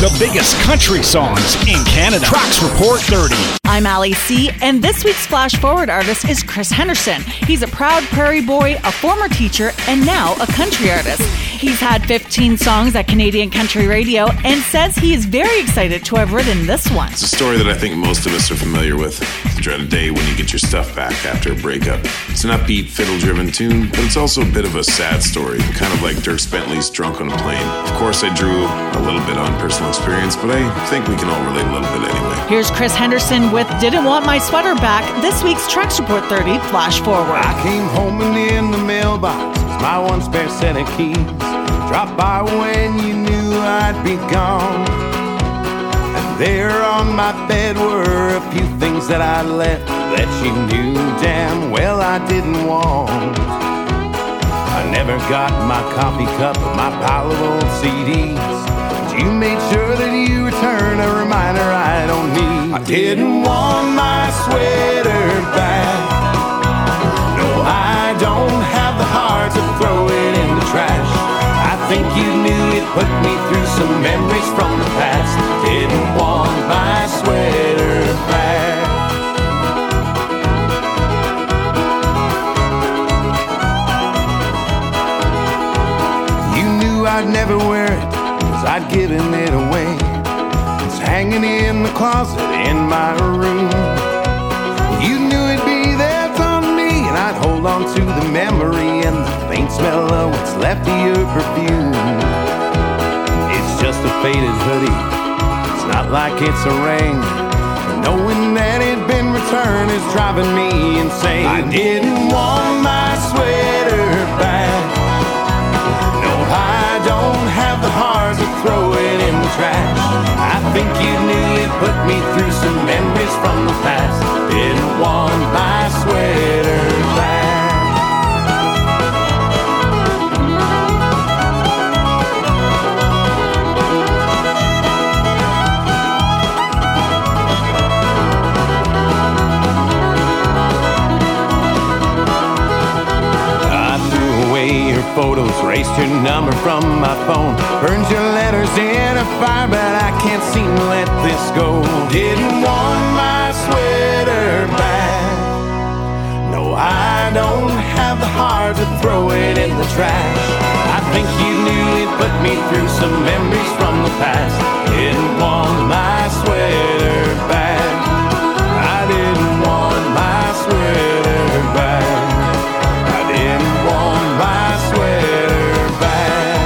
the biggest country songs in Canada. Tracks Report 30. I'm Allie C, and this week's Flash Forward artist is Chris Henderson. He's a proud prairie boy, a former teacher, and now a country artist. He's had 15 songs at Canadian Country Radio and says he is very excited to have written this one. It's a story that I think most of us are familiar with. The dreaded day when you get your stuff back after a breakup. It's an upbeat, fiddle-driven tune, but it's also a bit of a sad story, kind of like Dierks Bentley's Drunk on a Plane. Of course, I drew a little bit on personal experience, but I think we can all relate a little bit anyway. Here's Chris Henderson with Didn't Want My Sweater Back, this week's Tracks Report 30 Flash Forward. I came home and in the mailbox was my one spare set of keys. Dropped by when you knew I'd be gone. And there on my bed were a few things that I left that you knew damn well I didn't want. I never got my coffee cup or my pile of old CDs. But you made sure that you returned a reminder I don't need. I didn't want my sweater back. No, I don't have the heart to throw it in the trash. I think you knew it put me through some memories from the past. Didn't want my sweater back. You knew I'd never wear it, 'cause I'd given it away. It's hanging in the closet in my room. You knew it'd be there on me, and I'd hold on to the memory and the faint smell of what's left of your perfume. It's just a faded hoodie, it's not like it's a ring. And knowing that it'd been returned is driving me insane. I didn't want my sweater back. No, I don't have the heart to throw it in the trash. I think you knew it put me through some memories from the past. Didn't want my sweater back. Photos, erased your number from my phone, burned your letters in a fire, but I can't seem to let this go. Didn't want my sweater back. No, I don't have the heart to throw it in the trash. I think you knew it put me through some memories from the past. Didn't want my sweater back. I didn't want my sweater back. I didn't want my sweater back.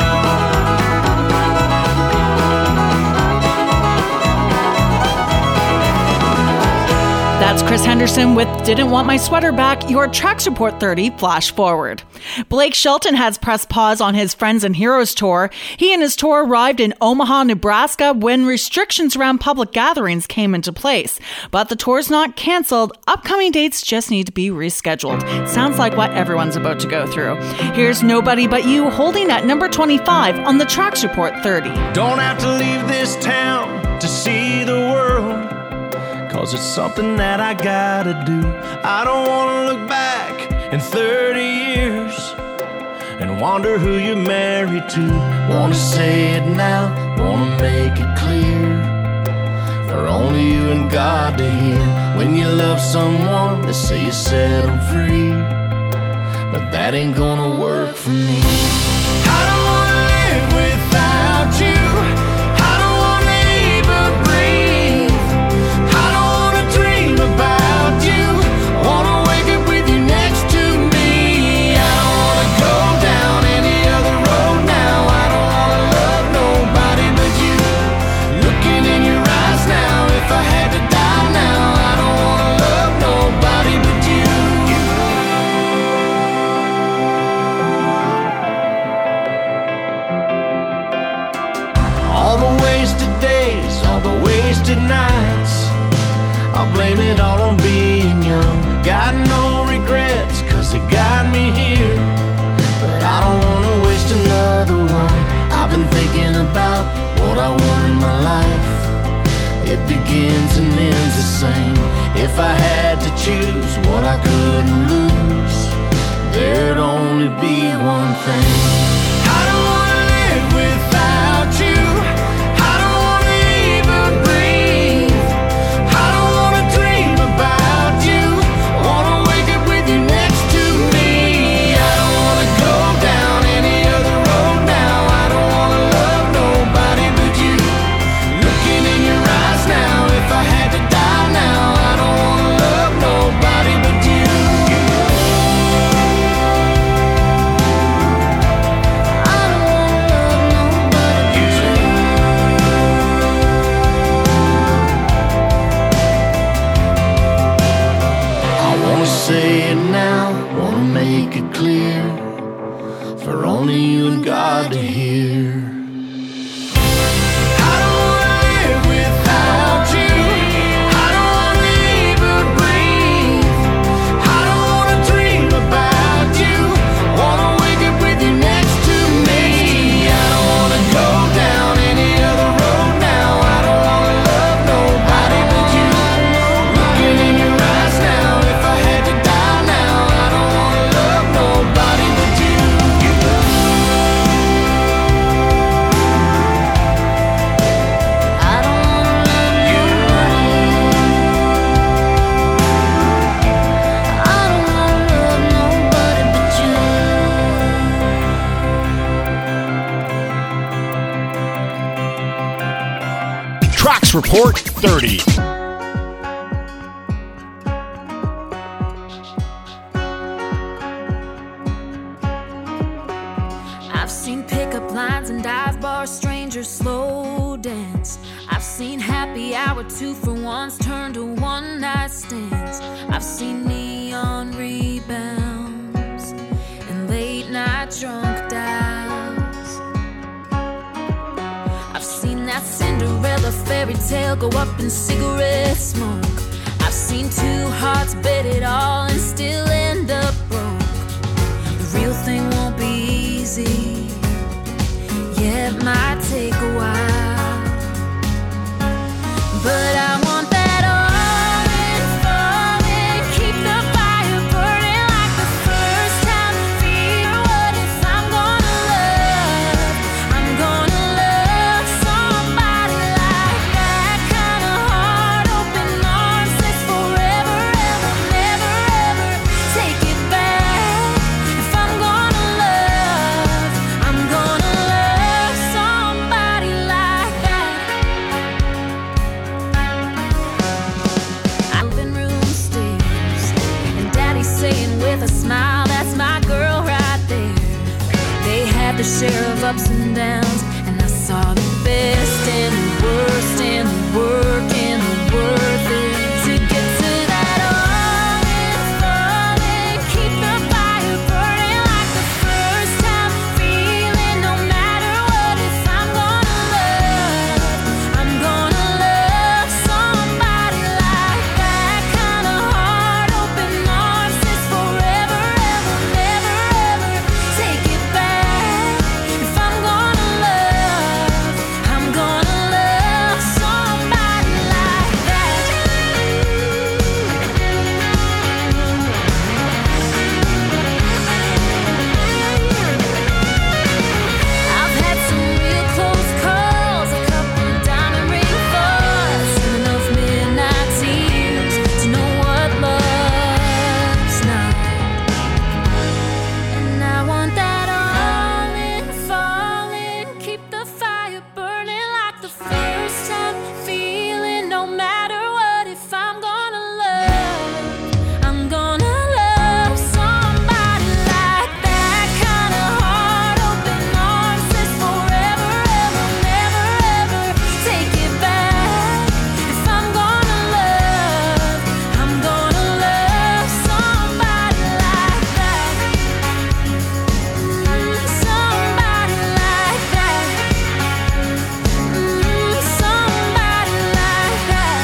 That's Chris Henderson with Didn't Want My Sweater Back, your Tracks Report 30 Flash Forward. Blake Shelton has pressed pause on his Friends and Heroes tour. He and his tour arrived in Omaha, Nebraska when restrictions around public gatherings came into place. But the tour's not canceled. Upcoming dates just need to be rescheduled. Sounds like what everyone's about to go through. Here's Nobody But You holding at number 25 on the Tracks Report 30. Don't have to leave this town to see the world, 'cause it's something that I gotta do. I don't wanna look back in 30 years and wonder who you're married to. Wanna say it now, wanna make it clear, for only you and God to hear. When you love someone, they say you set them free, but that ain't gonna work for me. I don't wanna live without you. I don't wanna even breathe. I don't wanna dream about you. I wanna wake up with you next to me. I don't wanna go down any other road now. I don't wanna love nobody but you. Looking in your eyes now, if I had to die now, I don't wanna love nobody but you. All the wasted days, all the wasted nights, I'll blame it all on being young. Got no regrets, 'cause it got me here, but I don't wanna waste another one. I've been thinking about what I want in my life. It begins and ends the same. If I had to choose what I couldn't lose, there'd only be one thing. I don't wanna live without you. I don't Tracks Report 30. I've seen pickup lines and dive bars, strangers slow dance. I've seen happy hour 2-for-1s turn to one-night stands. I've seen neon rebounds and late-night drunk dials. I've seen that Cinderella fairy tale go up in cigarette smoke. I've seen two hearts bet it all and still end up broke. The real thing won't be easy. Yeah, it might take a while, but I want that all in falling. Keep the fire burning like the first time. Feel what if I'm gonna love somebody like that. Kind of heart, open arms, says forever, ever, never, ever take it back. If I'm gonna love somebody like that. Living room stairs, and Daddy's saying with a smile, that's my girl right there. They had their share of ups and downs, and I saw the best and the worst and the work and the worth it to get to that all in falling. Keep the fire burning like the first time. Feeling no matter what, if I'm gonna love somebody like that. Kind of heart, open arms, says forever, ever, never, ever take it back. If I'm gonna love somebody like that. I've had some real close calls, a couple of diamond ring thoughts, and enough midnight tears to know what love's not. And I want that all in falling. Keep the fire burning like the first time. Feeling no matter what, if I'm gonna love somebody like that. Kind of heart, open arms, says forever, ever, never, ever take it back. If I'm gonna love somebody like that. Somebody like that. Somebody like that.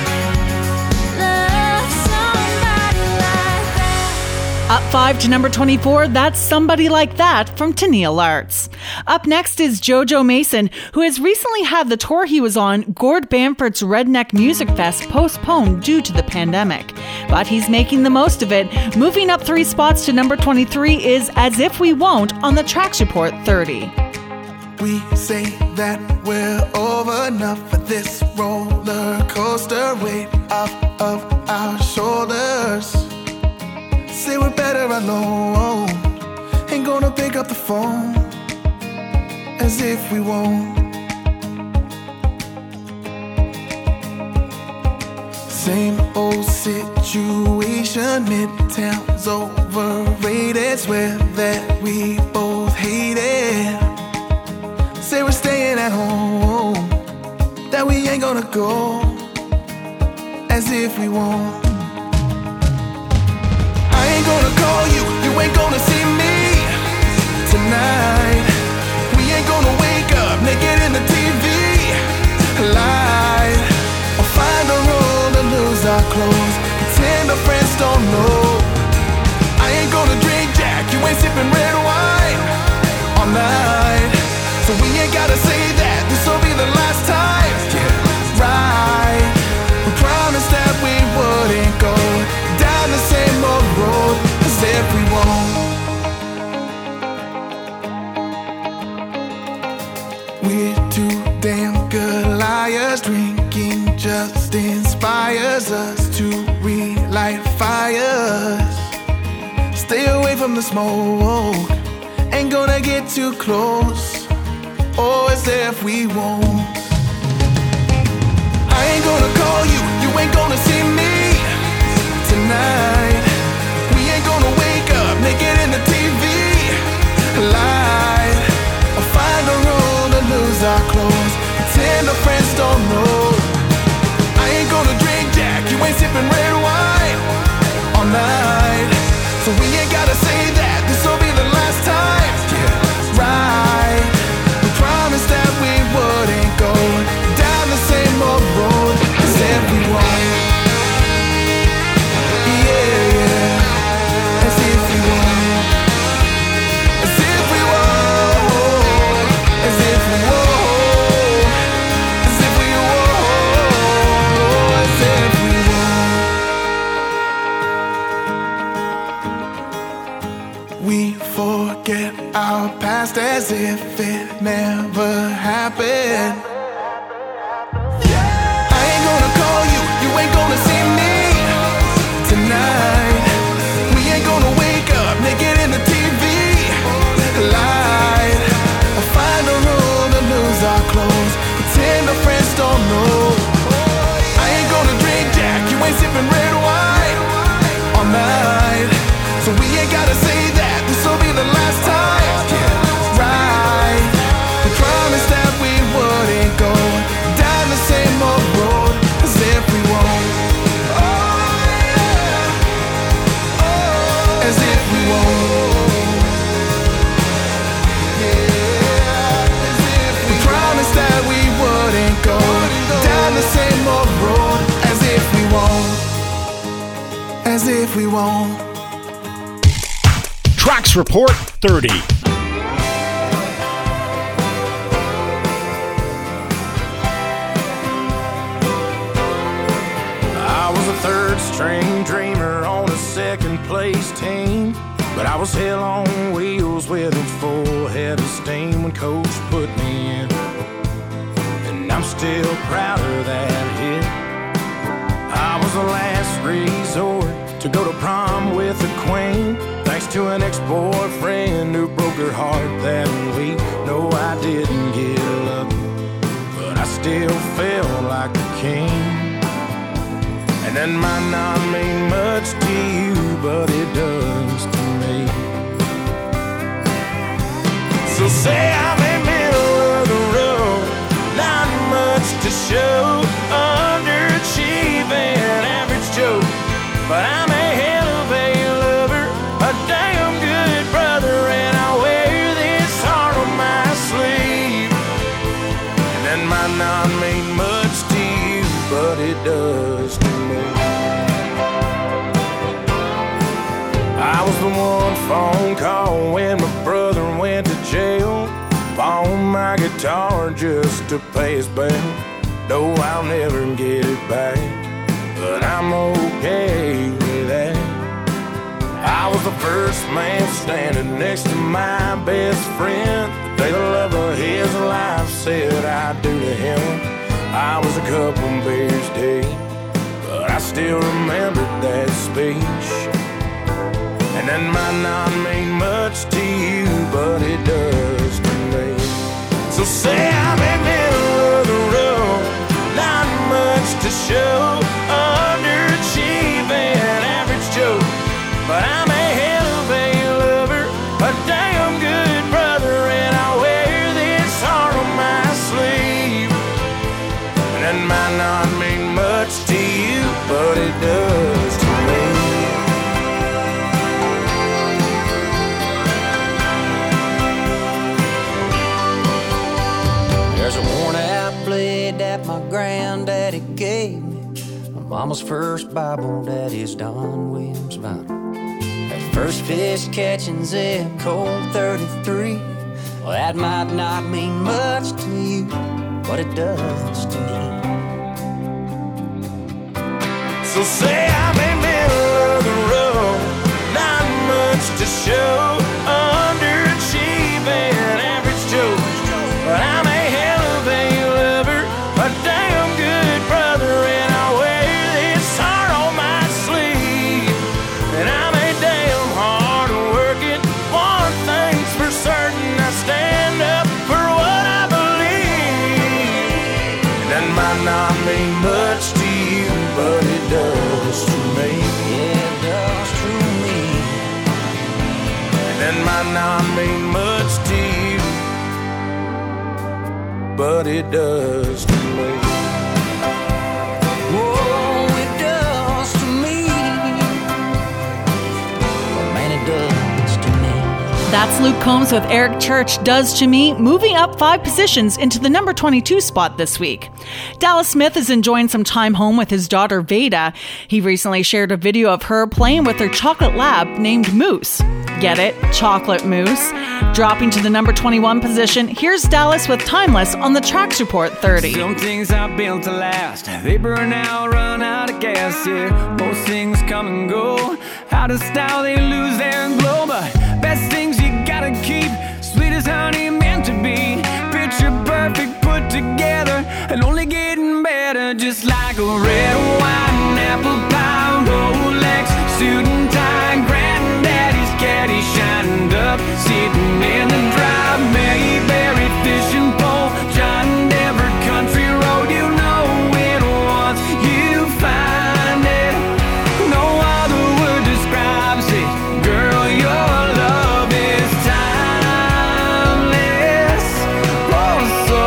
Love somebody like that. Up 5 to number 24, that's Somebody Like That from Tennille Arts. Up next is JoJo Mason, who has recently had the tour he was on, Gord Bamford's Redneck Music Fest, postponed due to the pandemic. But he's making the most of it. Moving up 3 spots to number 23 is As If We Won't on the Tracks Report 30. We say that we're over enough for this roller coaster weight off of our shoulders. Say we're better alone. Ain't gonna pick up the phone. As if we won't. Same old situation, Midtown's overrated. Swear that we both hate it. Say we're staying at home, that we ain't gonna go. As if we won't. I ain't gonna call you, you ain't gonna see me tonight. We ain't gonna wake up naked in the TV light, or find a room to lose our clothes, pretend our friends don't know. I ain't gonna drink Jack, you ain't sipping red wine all night. So we ain't gotta say that this'll be the last time. Yeah, right. We promised that we wouldn't go down the same old road as if we won't. We're too damn good liars. Drinking just inspires us to relight fires. Stay away from the smoke. Ain't gonna get too close. Oh, as if we won't. if we won't. Tracks Report 30. I was a third-string dreamer on a second-place team, but I was hell on wheels with a full head of steam when Coach put me in, and I'm still proud of that hit. I was the last resort to go to prom with a queen, thanks to an ex-boyfriend who broke her heart that week. No, I didn't get lucky, but I still felt like a king. And that might not mean much to you, but it does to me. So say I'm in the middle of the road, not much to show, underachieving, average Joe, but I'm a hell of a lover, a damn good brother, and I wear this heart on my sleeve. And that might not mean much to you, but it does to me. I was the one phone call when my brother went to jail, pawned my guitar just to pay his bail. No, I'll never get it back, but I'm okay with that. I was the first man standing next to my best friend the day the love of his life said I'd do to him. I was a couple beers deep, but I still remembered that speech. And that might not mean much to you, but it does to me. So say I'm in the middle of the road, not much to show, underachieving, average Joe, but I'm a hell of a lover, a damn good brother, and I wear this heart on my sleeve. And that might not mean much to you, but it does to me. There's a worn-out blade that my granddaddy gave me, my mama's first Bible, daddy's Don Williams vinyl. That first fish catching Zip Code 33, well, that might not mean much to you, but it does to me. So say I'm in the middle of the road, not much to show, underachieving, average Joe, but I'm a hell of a lover, a damn good brother, and I wear this heart on my sleeve. And I'm a damn hard working, one thing's for certain, I stand up for what I believe. And that might not mean much to you, but it does to me. Yeah, it does to me. And that might not mean much to you, but it does to me. Whoa, it does to me. Well, man, it does to me. That's Luke Combs with Eric Church, Does to Me, moving up 5 positions into the number 22 spot this week. Dallas Smith is enjoying some time home with his daughter Veda. He recently shared a video of her playing with her chocolate lab named Moose. Get it? Chocolate Moose. Dropping to the number 21 position, here's Dallas with Timeless on the Tracks Report 30. Some things are built to last, they burn out, run out of gas, yeah. Most things come and go, out of style they lose their glow, but best things you gotta keep, sweet as honey meant to be, picture perfect put together, and only getting better, just like a red wine, apple pie, Rolex, suit and tie, granddaddy's caddy shined up, sitting in the drive, Mayberry fishing pole, John Denver country road, you know it once you find it, no other word describes it, girl, your love is timeless, oh so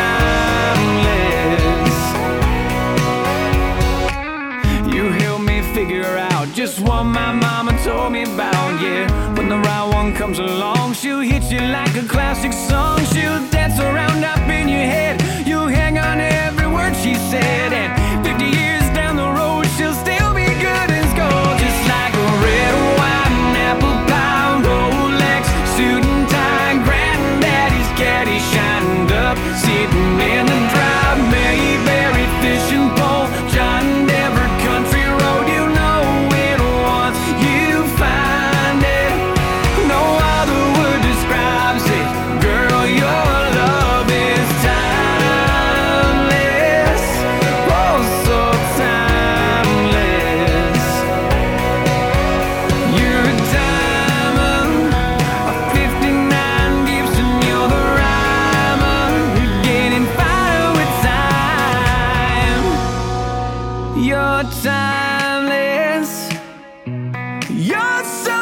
timeless. You help me figure out just what my mama told me about, yeah. When the right one comes along, she'll hit you like a classic song. She'll dance around up in your head. You'll hang on to every word she said. And 50 years down the road, she'll still be good as gold. Just like timeless. You're so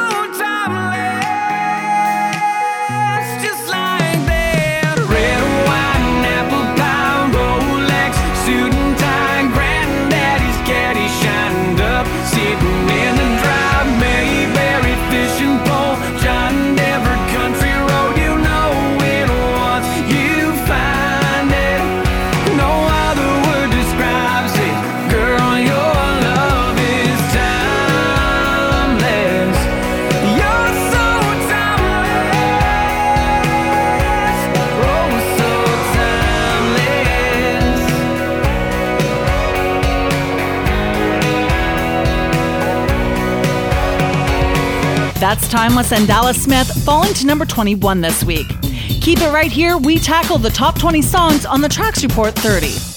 timeless, just like that. Red, white, and apple pie, Rolex, suit and tie, granddaddy's caddy shined up, sitting in the drive, Mayberry fishing pole, John Denver country road. You know it once you find it, no other word describes it. Girl, your love is timeless. You're so timeless. Oh, so timeless. That's Timeless and Dallas Smith, falling to number 21 this week. Keep it right here. We tackle the top 20 songs on the Tracks Report 30.